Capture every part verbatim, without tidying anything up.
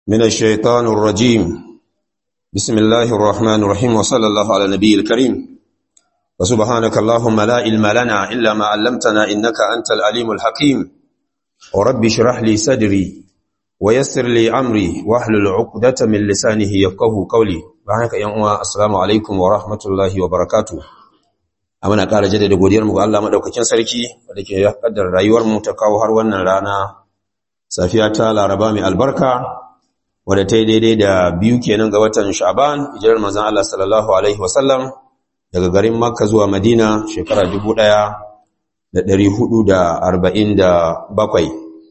من الشيطان الرجيم. بسم الله الرحمن الرحيم، وصلى الله على النبي الكريم. وسبحانك اللهم لا علم لنا إلا ما علمتنا إنك أنت العليم الحكيم. ورب اشرح لي صدري ويسر لي أمري واحلل عقدة من لسانه يفقهوا قولي. بارك يا أمة، السلام عليكم ورحمة الله وبركاته. amana ƙara jaddada godiyar mu ga Allah madaukakin sarki wanda ke kaddar rayuwar mu ta kawo har wannan rana safiya ta Laraba mai albarka wadda ta yi daidai da biyu kenan ga watan Sha'ban, hijirar manzon Allah sallallahu alaihi wasallam daga garin Makka zuwa Madina shekara dubu ɗaya da ɗari hudu da arba'in da bakwai,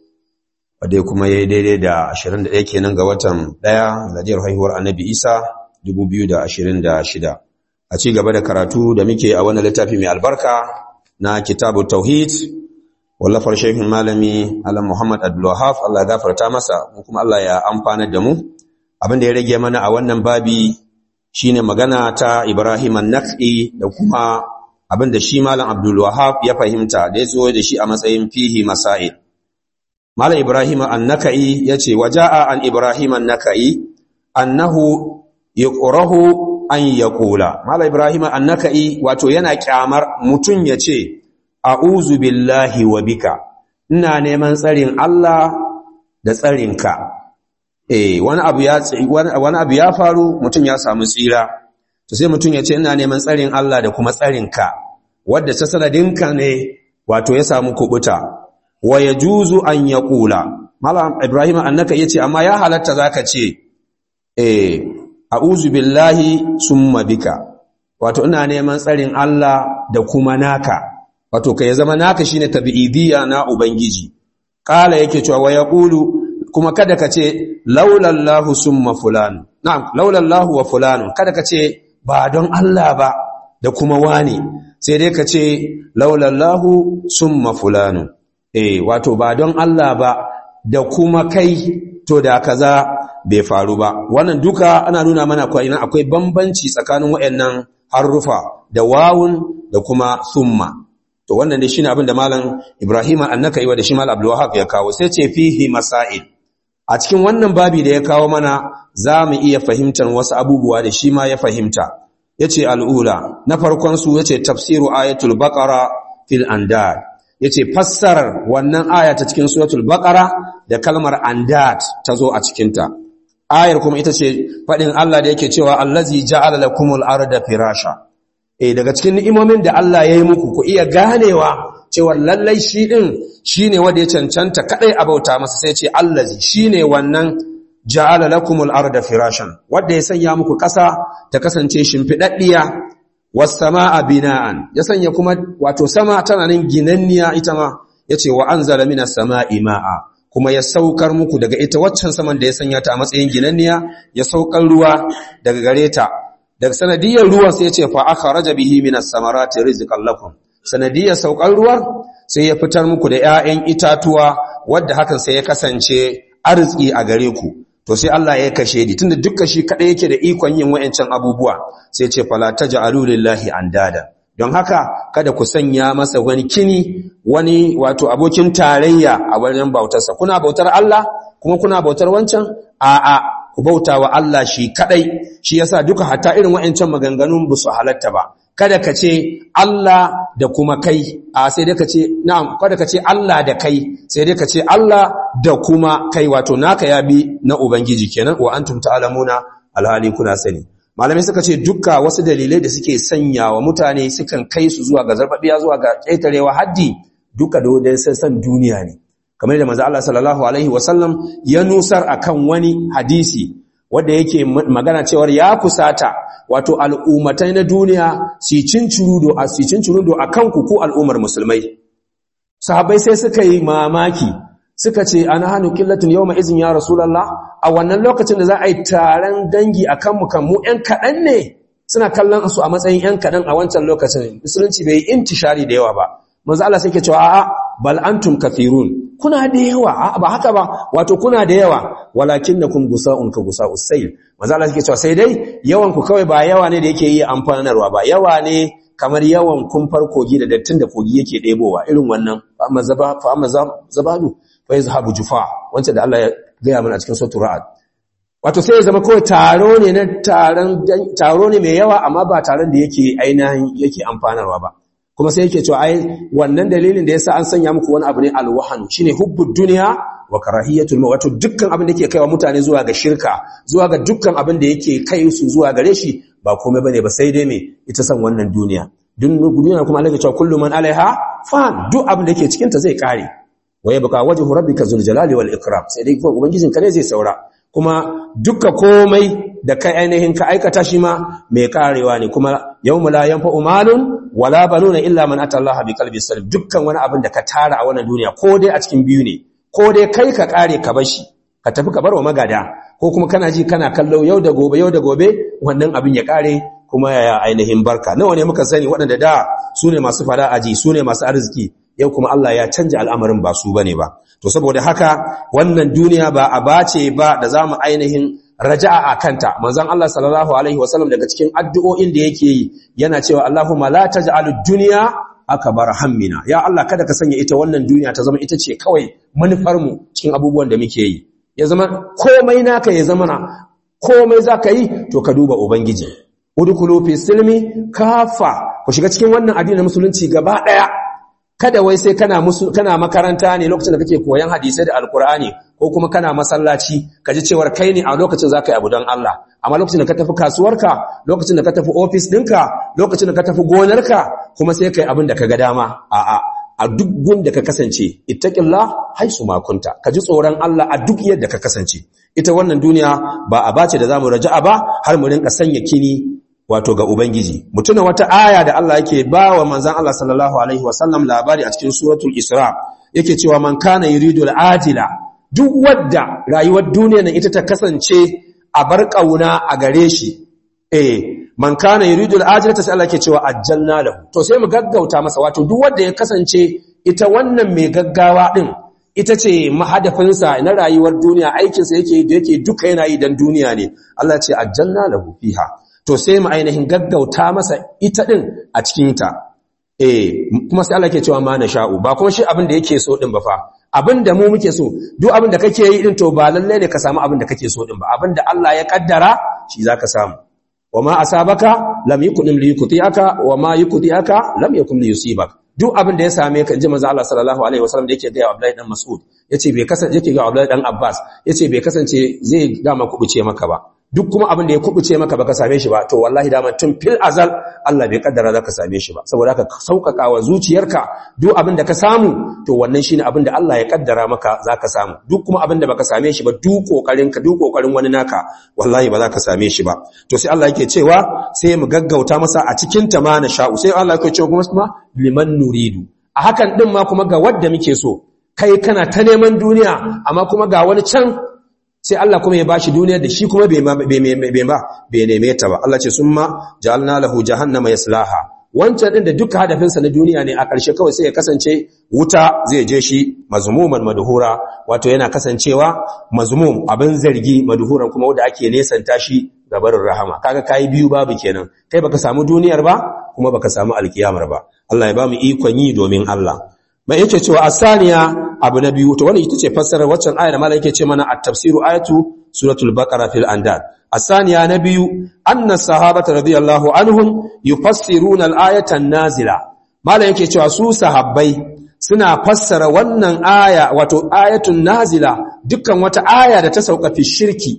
wadda kuma ya yi daidai da ashirin da ɗaya kenan ga watan ɗaya miladiyar haihuwar Annabi Isa dubu biyu da ashirin da shida. A ci gaba da karatu da muke a wannan littafi mai albarka na Kitabu Tauhid wallafar Sheikhin Malami Alam Muhammad Abdul Wahhab, Allah ya gafarta masa kuma Allah ya amfana da mu. Abin da ya rage mana a wannan babi shine magana ta Ibrahim an-Nakh'i da kuma abin da shi Malam Abdul Wahhab ya fahimta da yazo da shi a matsayin fihi masail. Malam Ibrahim an-Nakh'i yace waja'a an Ibrahim an-Nakh'i annahu yuqrahu an yaqula. Malam Ibrahim an-Nakh'i wato yana kyamar mutun yace a'udhu billahi wa bika, ina neman tsarin Allah da tsarinka. Eh wani abu ya wani abu ya faru, mutum ya samu tsira, to sai mutum ya ce ina neman tsarin Allah da kuma tsarinka, wanda ta sanadinka ne wato ya samu kubuta. Wa yajuzu an yaqula. Malam Ibrahim an-Nakh'i yace amma ya halatta zaka ce eh a'udhu billahi summa bika, wato ina neman tsarin Allah da kuma naka, wato kai zama naka shine tabi'idiyya na ubangiji. Kala yake cewa wa yaqulu, kuma kada ka ce laulallahu summa fulan. Na'am, laulallahu wa fulan, kada ka ce ba don Allah ba da kuma wani, sai dai ka ce laulallahu summa fulan. Eh wato ba don Allah ba da kuma kai to da kaza bai faru ba. Wannan duka ana nuna mana akwai akwai bambanci tsakanin wayannan harufa da wawun da kuma summa. To wannan dai shine abin da Malam Ibrahim an-Nakh'i wa da shi Malam Abdul Wahhab ya kawo. Sai ce fihi masail. A cikin wannan babi da ya kawo mana zamu iya fahimtar wasu abubuwa da shi ma ya fahimta. Yace al-ula, na farkon su yace tafsiru ayatul baqara fil andad. Yace fassarar wannan aya ta cikin suratul baqara da kalmar andad tazo a cikin ta. Ayar kuma ita ce fadin Allah da yake cewa allazi ja'ala lakumul arda firasha. Eh daga cikin ni'imomin da Allah ya yi muku ku iya ganewa cewa lallai shi din shine wanda ya cancanta kadai a bauta masa, sai ce allazi shine wannan ja'ala lakumul arda firashan, wanda ya sanya muku kasa ta kasance shimfidaddiya, was samaa bina'an, ya sanya kuma wato sama tana nan ginanniya ita ma, yace wa anzala minas samaa'i ma'a, kuma ya saukar muku daga ita waccan saman da ya sanya ta a matsayin ginanniya, ya saukar ruwa daga gareta. Daga sanadiyar ruwan sai ya ce fa akhraja bihi minas samarati rizqan lakum, sanadiyar saukar ruwan sai ya fitar muku da ƴaƴan itatuwa wanda hakan sai ya kasance arziki a gare ku. To sai Allah ya kashe di, tunda dukkan shi kadai yake da ikon yin wayancan abubuwa, sai ya ce fala taj'alu lillahi andada. Don haka kada ku sanya masa wani kini, wani wato abokin tarayya a wajen bautarsa. Kuna bautar Allah kuma kuna bautar wancan? A'a, ku bauta wa Allah shi kadai. Shi yasa duka hatta irin wa'ancan maganganun ba su halatta ba. Kada ka ce Allah da kuma kai, a sai dai ka ce na'am, kada ka ce Allah da kai, sai dai ka ce Allah da kuma kai, wato naka ya bi na ubangiji kenan. Wa antum ta'lamuna, alhali kuna sani. Malamai suka ce dukka wasu dalilai da suke sanya wa mutane sukan kai su zuwa ga zarbabiya, zuwa ga ƙetarewa haddi, duka da san duniya ne. Kamar da manzo Allah sallallahu alaihi wasallam ya nusar akan wani hadisi wanda yake magana cewa ya kusata wato al'ummatai na duniya su cincirudo a su cincirudo akan ku ku al'ummar musulmai. Sahabbai sai suka yi mamaki, suka ce ana hanu qillatin yawma izin ya rasulullah, a wannan lokacin da za a yi taron dangi akan mu kan mu ƴan kadan ne. Suna kallon su a matsayin ƴan kadan a wancan lokacin, musulunci bai intishari da yawa ba. Manzo Allah sai ke cewa a'a bal antum kathirun, kuna da yawa, ba haka ba, wato kuna da yawa, walakinnakum gusa'un ka gusa'us sayl. Manzo Allah yake cewa sai dai yawan ku kawai ba yawa ne da yake yi amfanarwa ba, yawa ne kamar yawan kumfar kogi da dattin da kogi yake ɗebowa, irin wannan fa amma zaba fa amma zabadu fa yazhabu jufa, wanda da Allah ya gaya mana a cikin suratul ra'd. wato sai ya zama kawai taro ne na taron taro ne mai yawa amma ba taron da yake ainihin yake amfanarwa ba kuma sai yake cewa ai wannan dalilin da yasa an sanya muku wani abu ne alwahan shine hubbud dunya wa karahiyatul maut wato dukkan abin da yake kaiwa mutane zuwa ga shirka zuwa ga dukkan abin da yake kai su zuwa gare shi ba komai bane ba sai dai me ita san wannan duniya duniya kuma Allah ya ce kullu man alaiha fan duk abin da yake cikin ta zai kare waye baka wajhu rabbika zul jalali wal ikram sai dai kuma ubangijin ka ne zai saura kuma dukkan komai da kai ainihin ka aikata shi ma mai karewa ne kuma yawma la yanfa'u malun wala banuna illa man atallaha biqalbin salim dukkan wani abin da ka tara a wannan duniya ko dai a cikin biyu ne ko dai kai ka kare ka bashi ka tafi ka barwa magada ko kuma kana ji kana kallo yau da gobe yau da gobe wannan abin ya kare kuma ya ainihin barka nawa ne muka sani waɗanda da su ne masu fada aji su ne masu arziki yau kuma Allah ya canja al'amarin ba su bane ba to saboda haka wannan duniya ba a bace ba da zamu ainihin raja'a a kanta manzon Allah sallallahu alaihi wasallam daga cikin addu'o'in da yake yi yana cewa Allahumma la taj'alud dunya akbar hammina ya Allah kada ka sanya ita wannan duniya ta zama ita ce kawai manufar mu cikin abubuwan da muke yi ya zama komai naka ya zama na komai zaka yi to ka duba ubangiji udkhulu fi silmi kafa ku shiga cikin wannan addinin musulunci gaba daya kada wai sai kana musu kana makaranta ne lokacin da kake koyan hadisi da alkur'ani ko kuma kana masallaci kaji cewar kai ne a lokacin zaka yi abu don Allah amma lokacin da ka tafi kasuwarka lokacin da ka tafi office ɗinka lokacin da ka tafi gonarka kuma sai kai abin da ka ga dama a'a a duk gunda ka kasance ittaqillah haisu ma kunta kaji tsoron Allah a duk yadda ka kasance ita wannan duniya ba a bace da zamu raja'a ba har mu rinka sanya kini wato ga ubangiji mutuna wata aya da Allah yake bawa manzon Allah sallallahu alaihi wasallam labari a cikin suratul isra yake cewa man kana yuridul ajila duk wadda rayuwar duniya nan ita ta kasance a bar kauna a gare shi eh man kana yuridul ajila ta sai Allah yake cewa ajjalna lahu to sai mu gaggauta masa wato duk wanda ya kasance ita wannan mai gaggawa din ita ce mahadafinsa na rayuwar duniya aikinsa yake da yake duka yana yi dan duniya ne Allah ya ce ajjalna lahu fiha to sai mu ainihin gaggauta masa ita din a cikin ta eh kuma sai Allah yake cewa ma na sha'u ba kuma shi abin da yake so din ba fa abin da mu muke so duk abin da kake yi din to ba lalle ne ka samu abin da kake so din ba abin da Allah ya kaddara shi zaka samu wama asabaka lam yakun liyuqtiaka wama yuqtiaka lam yakun liyusibak duk abin da ya same ka inji manzo Allah sallallahu alaihi wasallam da yake ga Abdullahi dan Mas'ud yace bai kasance yake ga Abdullahi dan Abbas yace bai kasance zai dama kubuce maka ba duk kuma abin da ya kubuce maka baka same shi ba to wallahi dama tun fil azal Allah bai kaddara zaka same shi ba saboda haka sauƙaƙa wa zuciyarka duk abin da ka samu to wannan shine abin da Allah ya kaddara maka zaka samu duk kuma abin da baka same shi ba duk kokarin ka duk kokarin wani naka wallahi ba zaka same shi ba to sai Allah yake cewa sai mu gaggauta masa a cikin ta ma na sha'u sai Allah yake cewa kuma liman nuridu a hakan din ma kuma ga wanda muke so kai kana ta neman duniya amma kuma ga wani can sai Allah kuma ya bashi duniyar da shi kuma bai bai ba bai neme ta ba Allah ce summa ja'alna lahu jahannama yaslaha wancan din da duka hadafin sa na duniya ne a ƙarshe kawai sai ya kasance wuta zai je shi mazmuman madhura wato yana kasancewa mazmum abin zargi madhuran kuma wanda ake nesanta shi gabarin rahama kaga kai biyu babu kenan kai baka samu duniyar ba kuma baka samu alkiyamar ba Allah ya bamu ikon yi domin Allah mai yake cewa asaniya abu na biyu to wannan ita ce fassarar waccan ayar da malai yake ce mana at-tafsiru ayatu suratul baqara fil andad asaniya na biyu anna sahabata radiyallahu anhum yufassiruna al-ayata an-nazila malai yake cewa su sahabbai suna fassara wannan aya wato ayatun nazila dukkan wata aya da ta sauka fi shirki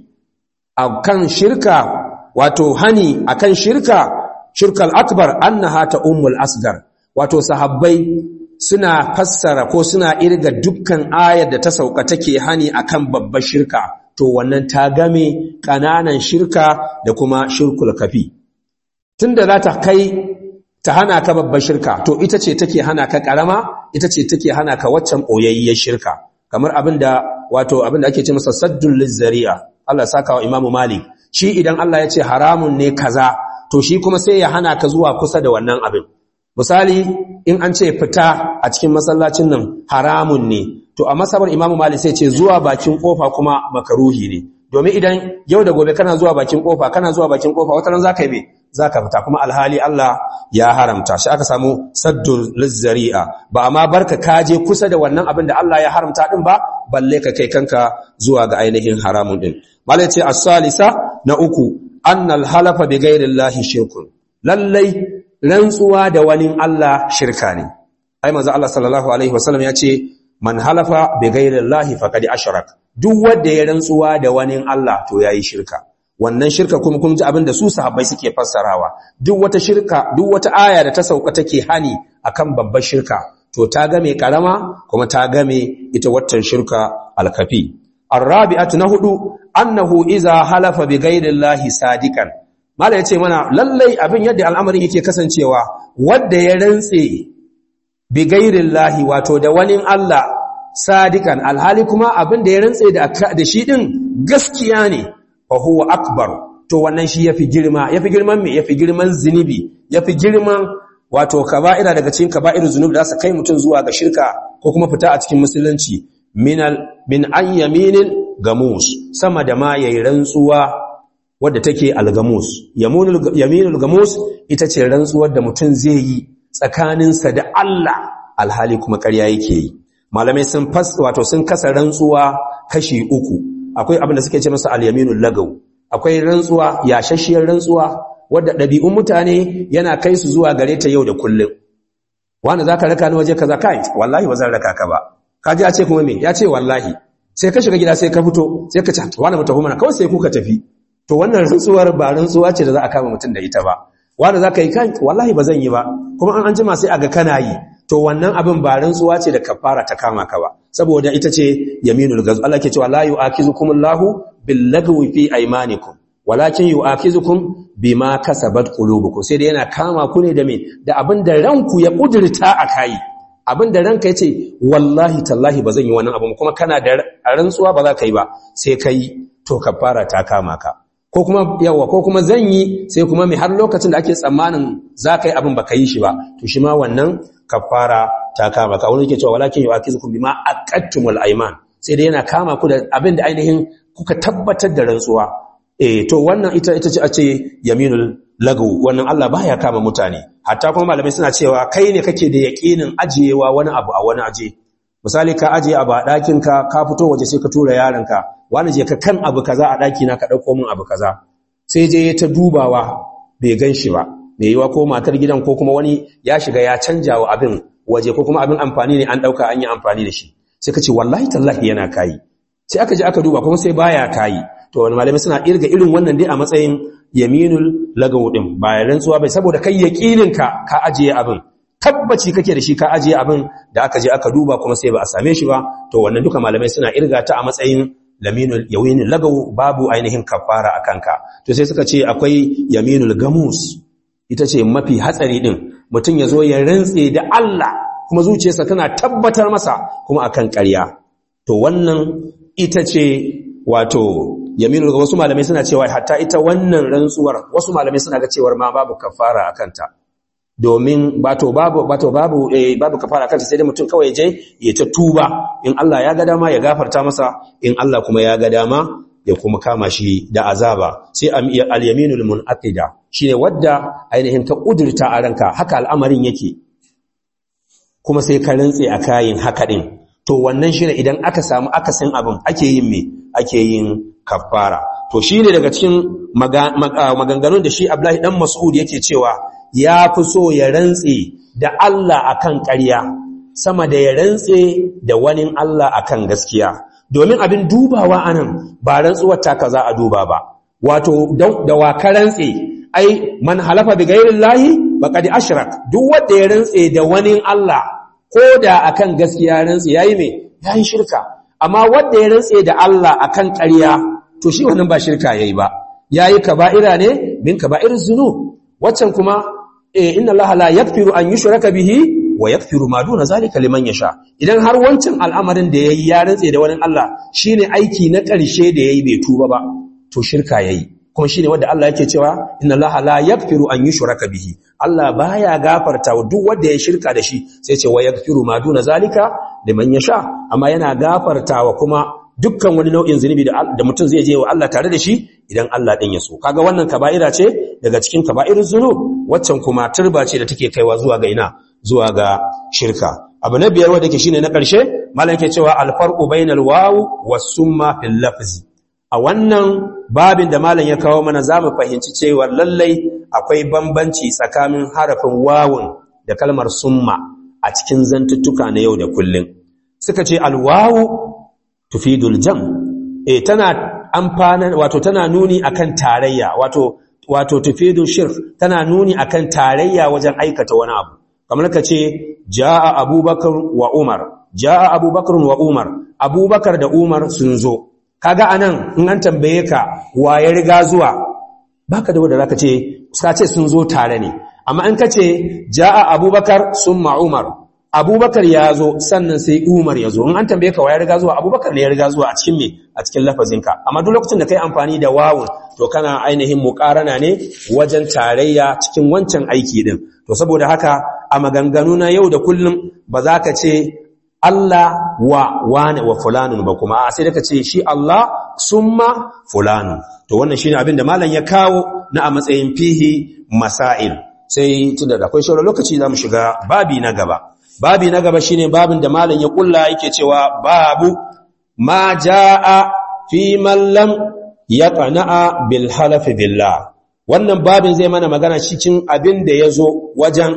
akan shirka wato hani akan shirka shirkal akbar annaha ta ummul asgar wato sahabbai suna fassara ko suna irga dukkan ayar da ta sauka take hani akan babbar shirka to wannan ta game kananan shirka da kuma shirkul kafi tunda za ta kai ta hana ka babbar shirka to ita ce take hana ka karama ita ce take hana ka waccan boyayyar shirka kamar abinda wato abinda ake ce masa saddul lizzari'a Allah ya saka wa Imam Malik shi idan Allah ya ce haramun ne kaza to shi kuma sai ya hana ka zuwa kusa da wannan abin misali in an ce fita a cikin masallacin nan haramun ne to a masabar Imam Malik sai ce zuwa bakin kofa kuma makaruhi ne domin idan yau da gobe kana zuwa bakin kofa kana zuwa bakin kofa wata ran zaka yi me zaka fita kuma alhali Allah ya haramta shi aka samu saddul lizzari'a ba amma barka kaje kusa da wannan abin da Allah ya haramta din ba balle ka kai kanka zuwa ga ainihin haramun din malai ce as-salisa na uku annal halafa bi ghairillahi shirkun lallai rantsuwa da wani Allah shirka ne ai manzo Allah sallallahu alaihi wasallam ya ce man halafa bi ghairillahi faqad ashrak duk wanda ya rantsuwa da wani Allah to yayi shirka wannan shirka kuma kun ji abin da su sahabbai suke fassarawa duk wata shirka duk wata aya da ta sauka take hani akan babbar shirka to ta game karama kuma ta game ita waccan shirka alkafi arabi'atu na hudu annahu iza halafa bi ghairillahi sadiqan mala yace mana lallai abin yadda al'amarin yake kasancewa wanda ya rantse bi ghairillahi wato da wani Allah sadiqan alhali kuma abin da ya rantse da da shi din gaskiya ne fa huwa akbar to wannan shi yafi girma yafi girman me yafi girman zinubi yafi girman wato kaba'ira daga cikin kaba'irul zunub da su kai mutun zuwa ga shirka ko kuma fita a cikin musulunci minal min ayyaminil gamus sama da ma yayin rantsuwa wadda take algamus yaminul yaminul gamus ita ce rantsuwar da mutun zai yi tsakaninsa da Allah alhali kuma ƙarya yake yi malamai sun fas wato sun kasa rantsuwa kashi uku akwai abin da suke ce masa al-yaminul lagaw akwai rantsuwa yashashiyar rantsuwa wadda ɗabi'un mutane yana kai su zuwa gare ta yau da kullum wanda zaka raka ni waje kaza kai wallahi ba zan raka ka ba kaji a ce kuma me ya ce wallahi sai ka shiga gida sai ka fito sai ka ce wani mu tafi mana kawai sai ku ka tafi to wannan rantsuwar ba rantsuwa ce da za a kama mutum da ita ba wanda zaka yi kai wallahi ba zan yi ba kuma an anjima sai aga kana yi to wannan abin ba rantsuwa ce da kafara ta kama ka ba saboda ita ce yaminul gaz Allah ke cewa la yu'akizukumullahu bil lagwi fi aymanikum walakin yu'akizukum bima kasabat qulubukum sai dai yana kama ku ne da me da abin da ranku ya kudurta akai abin da ranka yace wallahi tallahi bazan yi wannan abu kuma kana da rantsuwa ba za ka yi ba sai kai to kafara ta kama ka ko kuma yawa ko kuma zan yi sai kuma mai har lokacin da ake tsammanin za ka yi abin ba ka yi shi ba to shi ma wannan kafara ta kama ka wani yake cewa walakin yu'akizukum bima aqattumul ayman sai dai yana kama ku da abin da ainihin kuka tabbatar da rantsuwa eh to wannan ita ita ce a ce yaminul lagaw wannan Allah baya kama mutane hatta kuma malamai suna cewa kai ne kake da yaqinin ajiyewa wani abu a wani aje misali ka ajiye abu a ɗakin ka ka fito waje sai ka tura yaronka wani je ka kan abu kaza a ɗaki na ka dauko min abu kaza sai je ta dubawa bai ganshi ba mai yiwa ko matar gidan ko kuma wani ya shiga ya canja wa abin waje ko kuma abin amfani ne an dauka an yi amfani da shi sai ka ce wallahi tallahi yana kai sai aka je aka duba kuma sai baya kai to wani malamai suna irga irin wannan dai a matsayin yaminul lagaw din bayan rantsuwa bai saboda kai yaqinin ka ka ajiye abin tabbaci kake da shi ka ajiye abin da aka je aka duba kuma sai ba a same shi ba to wannan duka malamai suna irga ta a matsayin laminul yaminul lagaw babu ainihin kafara akan ka to sai suka ce akwai yaminul gamus ita ce mafi hatsari din mutum ya zo ya rantse da Allah kuma zuciyarsa tana tabbatar masa kuma akan ƙarya to wannan ita ce wato yaminul wasu malamai suna cewa hatta ita wannan rantsuwar wasu malamai suna ga cewar ma babu kafara akan ta domin bato babu bato babu eh babu kafara akan ta sai dai mutum kawai je ya ta tuba in Allah ya ga dama ya gafarta masa in Allah kuma ya ga dama ya kuma kama shi da azaba sai al-yaminul munaqida shine wadda ainihin ka kudurta a ranka haka al'amarin yake kuma sai ka rantse a kayin haka din to wannan shine idan aka samu akasin abin ake yin me ake yin kafara to shine daga cikin maganganun da shi Abdullahi dan Mas'ud yake cewa ya fi so ya rantse da Allah akan ƙarya sama da ya rantse da wani Allah akan gaskiya domin abin dubawa anan ba rantsuwar ta kaza a duba ba wato da wa ka rantse ai man halafa bi ghairillahi faqad ashrak duk wanda ya rantse da wani Allah ko da akan gaskiya rantse yayi me yayi shirka amma wanda ya rantse da Allah akan ƙarya to shi wannan ba shirka yayi ba yayi kaba'ira ne min kaba'iriz zunub waccan kuma eh inna Allah la yaghfiru an yushraka bihi wa yaghfiru ma duna zalika liman yasha idan har wancan al'amarin da yayi ya rantse da wani Allah shine aiki na ƙarshe da yayi bai tuba ba to shirka yayi kuma shine wanda Allah yake cewa inna Allah la yaghfiru an yushraka bihi Allah baya gafarta wa duk wanda ya shirka da shi sai ce wa yaghfiru ma duna zalika liman yasha amma yana gafartawa kuma dukkan wani nau'in zunubi da da mutum zai je wa Allah tare da shi idan Allah din ya so kaga wannan kaba'ira ce daga cikin kaba'irun zunub waccan kuma turba ce da take kaiwa zuwa ga ina zuwa ga shirka abu na biyar wanda ke shine na ƙarshe malam yake cewa al-farqu bainal wawu was-summa fil lafzi a wannan babin da malam ya kawo mana zamu fahimci cewa lallai akwai bambanci tsakanin harafin wawun da kalmar summa a cikin zantuttuka na yau da kullun suka ce al-wawu tufidul jam eh tana amfana wato tana nuni akan tarayya wato wato tufidul shirk tana nuni akan tarayya wajen aikata wani abu kamar ka ce jaa abubakar wa umar jaa abubakar wa umar abubakar da umar sun zo kaga anan in an tambaye ka wa ya riga zuwa baka da wanda zaka ce suka ce sun zo tare ne amma in kace jaa abubakar summa umar abubakar ya zo sannan sai umar ya zo in an tambaye ka wa ya riga zuwa abubakar ne ya riga zuwa a cikin me a cikin lafazinka amma duk lokacin da kai amfani da wawun to kana ainihin muqarana ne wajen tarayya cikin wancan aiki din to saboda haka a maganganu na yau da kullum ba za ka ce Allah wa wane wa fulanun ba kuma sai da ka ce shi Allah summa fulanun to wannan shine abin da malam ya kawo na a matsayin fihi masail sai tunda da akwai shauran lokaci zamu shiga babi na gaba babi na gaba shine babin da malam ya kulla yake cewa babu ma jaa fi man lam yaqna'a bil halaf billah wannan babin zai mana magana cikin abin da yazo wajen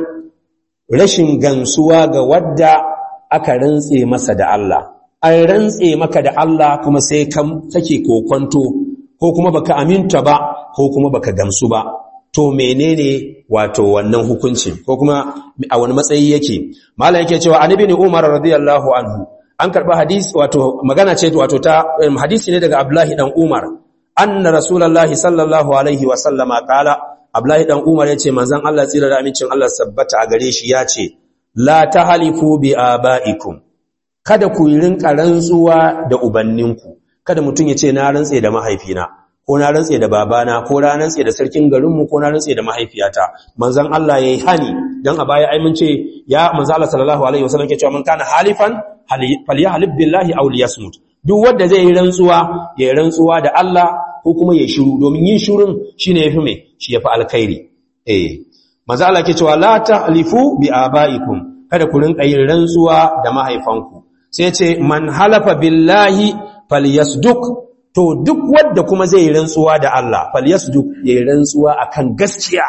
rashin gansuwa ga wadda aka rantse masa da Allah an rantse maka da Allah kuma sai kam kake kokonto ko kuma baka aminta ba ko kuma baka gamsu ba to menene wato wannan hukunci ko kuma a wani matsayi yake mallan yake cewa annabi ne Umar radiyallahu anhu an karba hadisi wato magana ce wato ta hadisi ne daga Abdullahi dan Umar anna rasulullahi sallallahu alaihi wa sallama qala Abdullahi dan Umar yace manzon Allah tsira da amincin Allah sabbata a gare shi yace la tahalifu bi abaikum kada ku rinka rantsuwa da ubanninku kada mutun yace na rantse da mahaifina ko na rantse da babana ko na rantse da sarkin garinmu ko na rantse da mahaifiyata manzon Allah yayi hani dan a baya ai mun ce ya manzon Allah sallallahu alaihi wasallam ke cewa man kana halifan falyahlib billahi aw liyasmut duk wanda zai yi rantsuwa yayi rantsuwa da Allah ko kuma yayi shiru domin yin shirun shine yafi me shi yafi alkhairi eh manzon Allah ke cewa la tahlifu bi abaikum kada ku rinka yin rantsuwa da mahaifanku sai ce man halafa billahi falyasduq to duk wanda kuma zai rantsuwa da Allah falyasduq yayi rantsuwa akan gaskiya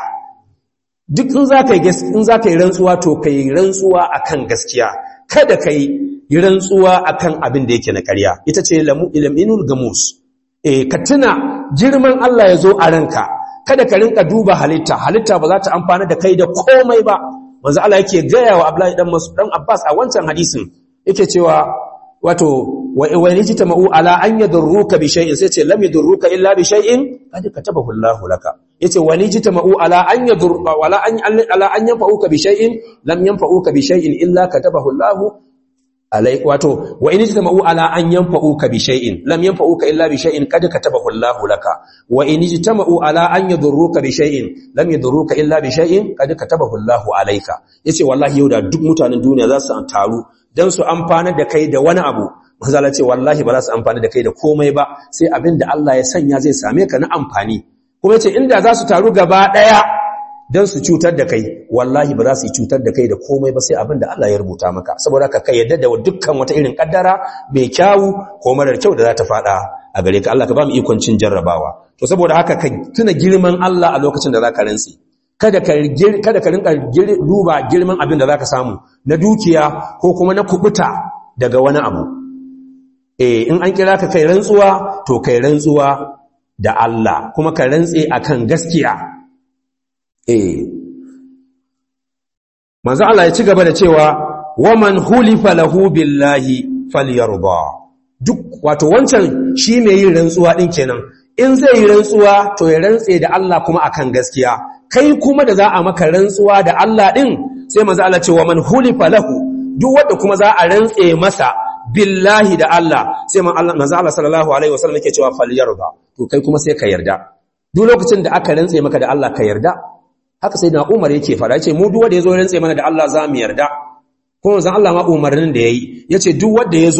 duk in zaka yi in zaka yi rantsuwa to kai rantsuwa akan gaskiya kada kai yi rantsuwa akan abin da yake na ƙarya ita ce lamu ilminul gamus eh ka tuna girman Allah yazo a ranka kada ka rinka duba halitta halitta ba za ta amfana da kai da komai ba manzo Allah yake gaya wa Abdullahi dan Mas'ud dan Abbas a wancan hadisin yake cewa wato wa wajtama'u ala an yadurruka bi shay'in sai ce lam yadurruka illa bi shay'in qad katabahu Allahu laka yace wajtama'u ala an yadurruka wala an ala an yanfa'uka bi shay'in lam yanfa'uka bi shay'in illa katabahu Allahu alai wato wa wajtama'u ala an yanfa'uka bi shay'in lam yanfa'uka illa bi shay'in qad katabahu Allahu laka wa wajtama'u ala an yadurruka bi shay'in lam yadurruka illa bi shay'in qad katabahu Allahu alayka yace wallahi yau da duk mutanen duniya za su taru dan su amfana da kai da wani abu manzala ce wallahi ba za su amfana da kai da komai ba sai abin da Allah ya sanya zai same ka na amfani kuma yace inda za su taru gaba daya dan su cutar da kai wallahi ba za su cutar da kai da komai ba sai abin da Allah ya rubuta maka saboda ka kai yadda da dukkan wata irin kaddara mai kyawu ko marar kyau da za ta fada a gare ka Allah ka ba mu ikon cin jarrabawa to saboda haka ka tuna girman Allah a lokacin da zaka rantsi kada ka kada ka rinka duba girman abin da zaka samu na dukiya ko kuma na kubuta daga wani abu eh in an kira ka kai rantsuwa to kai rantsuwa da Allah kuma ka rantse akan gaskiya eh manzo Allah ya ci gaba da cewa waman hulifa lahu billahi falyarda duk wato wancan shi mai yin rantsuwa din kenan in zai yi rantsuwa to ya rantse da Allah kuma akan gaskiya kai kuma da za a maka rantsuwa da Allah din sai manzo Allah ce wa man hulifa lahu duk wanda kuma za a rantse masa billahi da Allah sai manzo Allah sallallahu alaihi wasallam yake cewa falyarda to kai kuma sai ka yarda duk lokacin da aka rantse maka da Allah ka yarda haka sai na Umar yake fara yace mu duk wanda yazo rantse mana da Allah za mu yarda kuma manzo Allah ma umarnin da yayi yace duk wanda yazo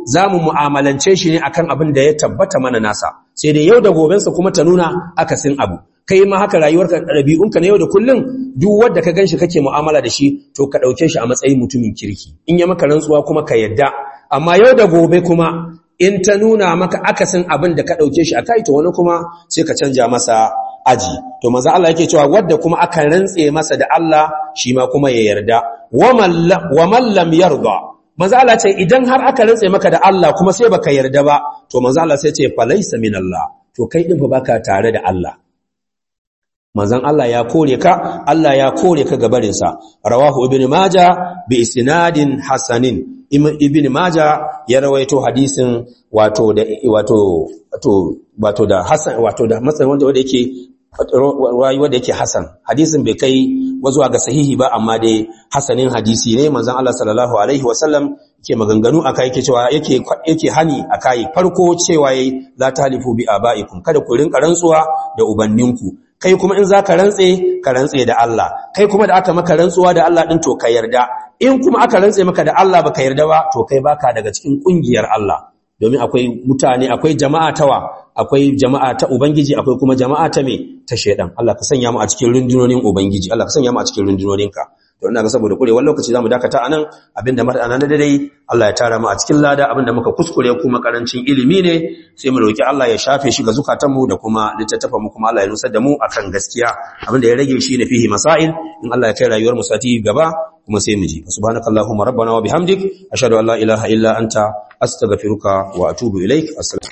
zamu mu'amalance shi ne akan abin da ya tabbata mana nasa sai dai yau da gobensa kuma ta nuna akasin abu kai ma haka rayuwarka ɗabi'unka na yau da kullun duk wanda ka ganshi kake mu'amala da shi to ka dauke shi a matsayin mutumin kirki in ya maka rantsuwa kuma ka yadda amma yau da gobe kuma in ta nuna maka akasin abin da ka dauke shi akai to wani kuma sai ka canja masa aji to manzo Allah yake cewa wanda kuma aka rantse masa da Allah shi ma kuma ya yarda wa man lam yarda manzo Allah ce idan har aka rantse maka da Allah kuma sai baka yarda ba to manzo Allah sai ce falaysa minallah to kai din fa baka tare da Allah manzon Allah ya kore ka Allah ya kore ka gabarin sa rawahu ibn majah bi isnadin hasanin ibn majah ya rawaito hadisin wato da wato wato wato da hasan wato da matsayin wanda wanda yake rayuwa da yake hasan hadisin bai kai zuwa ga sahihi ba amma dai hasanin hadisi ne manzon Allah sallallahu alaihi wasallam yake maganganu akai yake cewa yake yake hani akai farko cewa yayi la talifu bi abaikum kada ku rinka rantsuwa da ubanninku kai kuma in zaka rantse ka rantse da Allah kai kuma da aka maka rantsuwa da Allah din to ka yarda in kuma aka rantse maka da Allah baka yarda ba to kai baka daga cikin kungiyar Allah domin akwai mutane akwai jama'a tawa akwai jama'a ta ubangiji akwai kuma jama'a ta me ta shedan Allah ka sanya mu a cikin rundunonin ubangiji Allah ka sanya mu a cikin rundunoninka to ina ga saboda kurewar lokaci zamu dakata anan abinda mar'ana da dai Allah ya tara mu a cikin lada abinda muka kuskure kuma karancin ilimi ne sai mu roki Allah ya shafe shi ga zukatan mu da kuma littattafan mu kuma Allah ya nusar da mu akan gaskiya abinda ya rage shi ne fihi masail in Allah ya kai rayuwar mu sati gaba kuma sai mu ji subhanakallahumma rabbana wa bihamdik ashhadu an la ilaha illa anta astaghfiruka wa atubu ilaik.